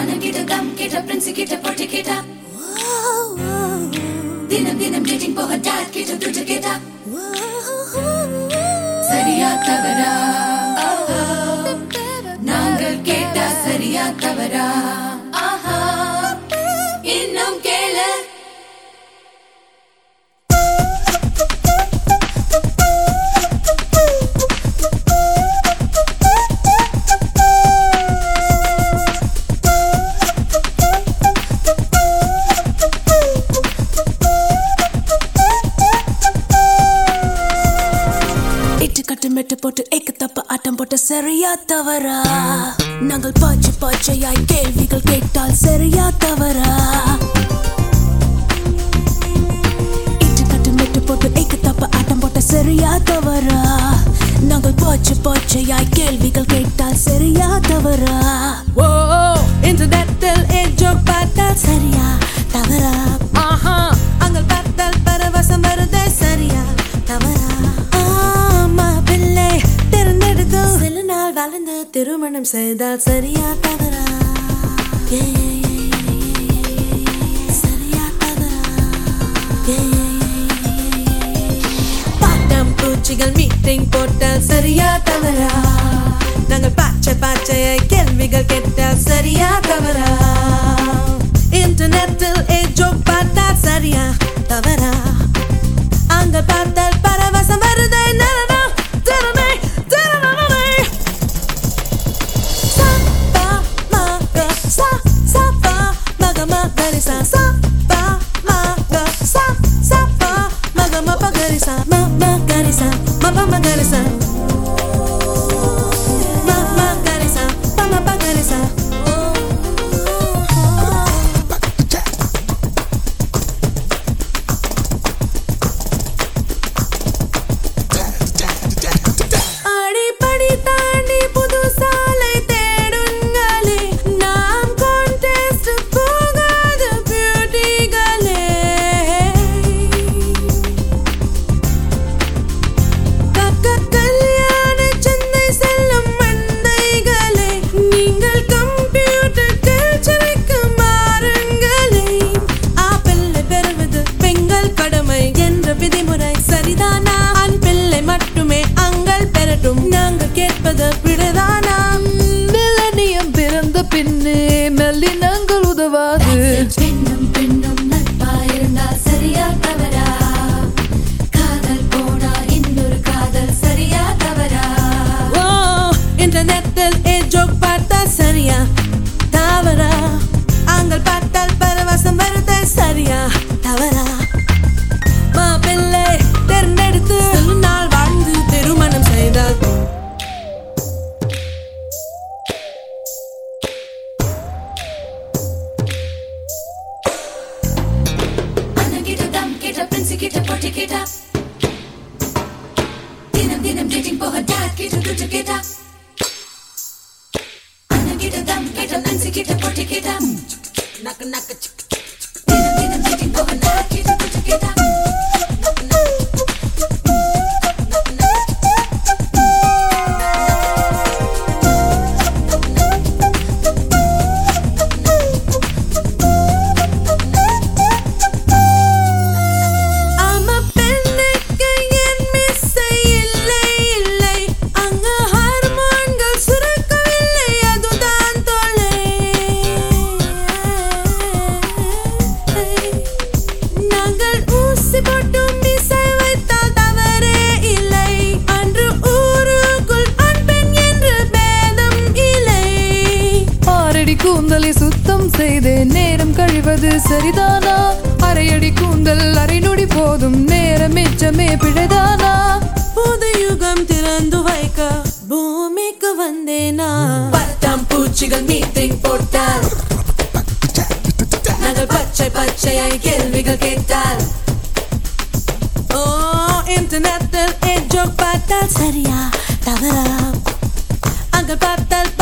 அனகிட்ட தம் கிட்ட பிரின்ஸ் கிட்ட பொட்டி கிட்ட தினம் தினம் டேட்டிங் போக டாட் கிட்ட துட்டு கிட்ட சரியா தவறா நாங்கள் கேட்டா சரியா தவறா ஆஹா இன்னும் கேளு மெட்டு போட்டு ஏக்க தப்ப ஆட்டம் போட்ட சரியா தவறா நாங்கள் பாய்ச்சி பாய்ச்சையாய் கேள்விகள் கேட்டால் சரியா தவறா இட்டு மெட்டு போட்டு ஏக்க தப்ப ஆட்டம் போட்ட சரியா தவறா நாங்கள் பாய்ச்சி பாய்ச்சையாய் கேள்விகள் கேட்டால் சரியா தவறா ஓ இன்டர்நெட்டில் ஜோக் பார்த்தால் சரியா தவறா ஆஹா அங்கள் பார்த்தால் பரவசம் வருதே சரியா தவறா சில நாள் வளர்ந்து திருமணம் செய்தால் சரியா தவறா சரியா தவறா பாட்டம் பூச்சிகள் மீட்டிங் போட்டால் சரியா தவறா நாங்கள் பாச்சையை கேள்விகள் கேட்டால் சரியா தவறா இன்டர்நெட்டில் ஜோக் பார்த்தால் சரியா தவறா அங்க பார்த்தால் பரவசம் வருதை பின்னே நல்லினங்கள் உதவாது பெண்ணும் பெண்ணும் நட்பாயிருந்தா சரியா தவறா காதல் போனா இன்னொரு காதல் சரியா தவறா ஓ இன்டர்நெட்டில் ஜோக் பார்த்தா சரியா தவறா அங்கள் பார்த்தால் பரவசம் வருது சரியா தவறா மாப்பிள்ளை தேர்ந்தெடுத்து நாள் வாழ்ந்து திருமணம் செய்தால் கிட்ட பொட்டி கிட்ட தினம் தினம் டேட்டிங் போக டாட் கிட்ட துட்டு கிட்ட அனகிட்ட தம் கிட்ட பிரின்ஸ் கிட்ட பொட்டி கிட்ட நக்க நக்க தினம் தினம் டேட்டிங் போக டாட் கிட்ட துட்டு கிட்ட கூந்தலை சுத்தம் செய்தே நேரம் கழிவது சரிதானா அரையடி கூந்தல் அரை நொடி போதும் நேரம் மிச்சமே பிழைதானா புது யுகம் திறந்து வைக்க பூமிக்கு வந்தேனா பட்டாம் பூச்சிகள் மீட்டிங் போட்டால் நாங்கள் பச்சையாய் கேள்விகள் கேட்டால் ஓ இன்டர்நெட்டில் ஜோக் பார்த்தால் சரியா தவறா அங்கள் பார்த்தால்